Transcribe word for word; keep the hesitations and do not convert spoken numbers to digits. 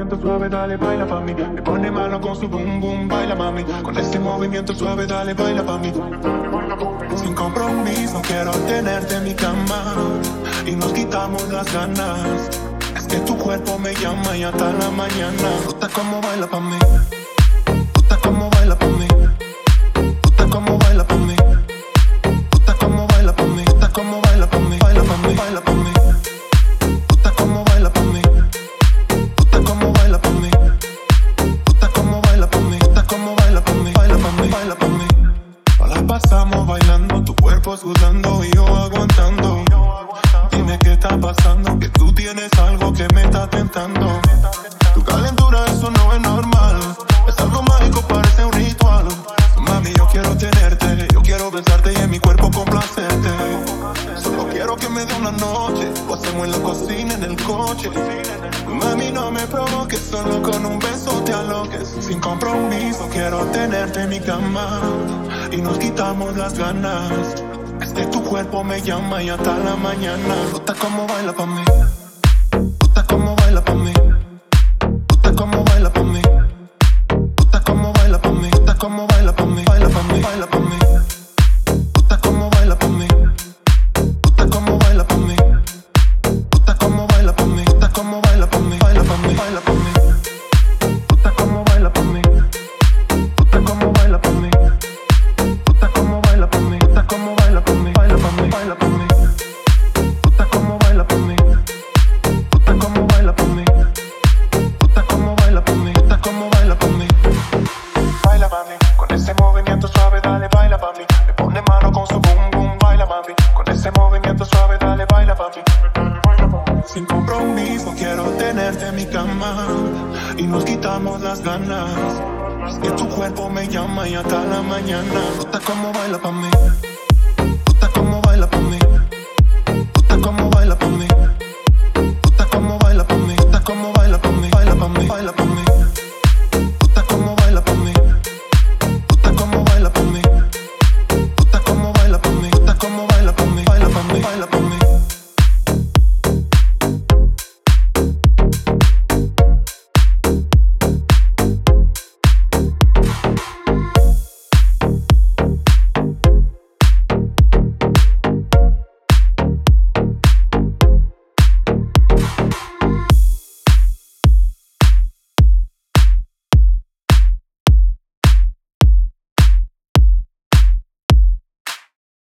movimiento suave, dale, baila pa' mí. Me pone malo con su boom boom, baila mami. Con ese movimiento suave, dale, baila pa' mí. Sin compromiso quiero tenerte en mi cama y nos quitamos las ganas. Es que tu cuerpo me llama y hasta la mañana. Gusta como baila pa' mí. Gusta como baila pa' mí. Gusta como baila pa' mí. Gusta como baila pa' mí. Gusta como baila pa' mí. Baila pa' mí, baila pa' mí. Gusta como baila pa' mí. Gusta como baila pa' mí. Gusta como baila pa' mí. Gusta como baila pa' mí. Baila pa' mí, baila pa' mí. Nos la pasamos bailando, tu cuerpo sudando y yo aguantando. Dime qué está pasando, que tú tienes algo que me está tentando. Tu calentura, eso no es normal. Es algo mágico, parece un ritual. Mami, yo quiero tenerte, yo quiero besarte y en mi cuerpo complacerte. Solo quiero que me dé una noche, lo hacemos en la cocina, en el coche. Mami, no me provoques, solo con un beso te aloques. Sin compromiso quiero tenerte en mi cama y nos quitamos las ganas. Es que tu cuerpo me llama y hasta la mañana. Gusta como baila pa' mí. Gusta como baila pa' mí. Gusta como baila pa' mí. Gusta como baila pa' mí. Gusta como baila pa' mí. Baila pa' mí, baila pa' mí. Gusta como baila pa' mí. Gusta como baila pa' mí. Gusta como baila pa' mí. Gusta como baila pa' mí. Baila pa' mí, baila pa' mí. Gusta como baila pa' mí. Gusta como baila pa' mí. Gusta como baila pa' mí. Gusta como baila pa' mí. Baila pa' mí, baila pa' mí. Gusta como baila pa' mí. Gusta como baila pa' mí. Gusta como baila pa' mí. Gusta como baila pa' mí. Baila mami, con ese movimiento suave, dale, baila pa' mí. Me pone mano con su boom boom, baila mami. Con ese movimiento suave, dale, baila pa' mí. Sin compromiso quiero tenerte en mi cama y nos quitamos las ganas. Que tu cuerpo me llama y hasta la mañana. Gusta como baila pa' mí.